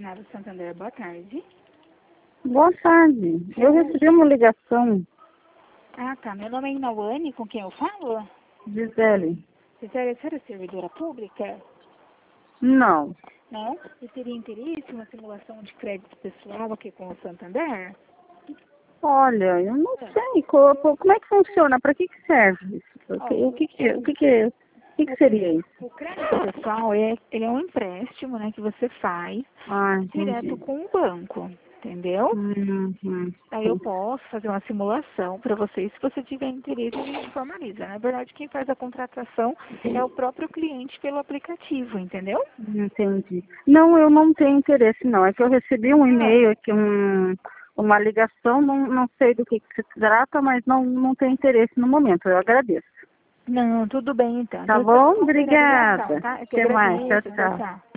Nave Santander, boa tarde. Boa tarde. Eu recebi uma ligação. Ah, tá. Meu nome é Inauane, com quem eu falo? Gisele. Gisele, a senhora é servidora pública? Não. Não? E teria interesse em uma simulação de crédito pessoal aqui com o Santander? Olha, eu não sei como é que funciona, para que serve isso? O que seria isso? O crédito pessoal, ele é um empréstimo, né, que você faz direto Entendi. com o banco, entendeu? Aí eu Sim. posso fazer uma simulação para você, se você tiver interesse, a gente formaliza. Na verdade, quem faz a contratação é o próprio cliente pelo aplicativo, entendeu? Entendi. Não, eu não tenho interesse, não. É que eu recebi um e-mail aqui, uma ligação, não sei do que se trata, mas não tenho interesse no momento. Eu agradeço. Não, tudo bem então. Tá Então, bom? vamos ver a ligação, Obrigada. tá? Eu que Até mais. Tchau, agradeço. Tchau, tchau. tchau.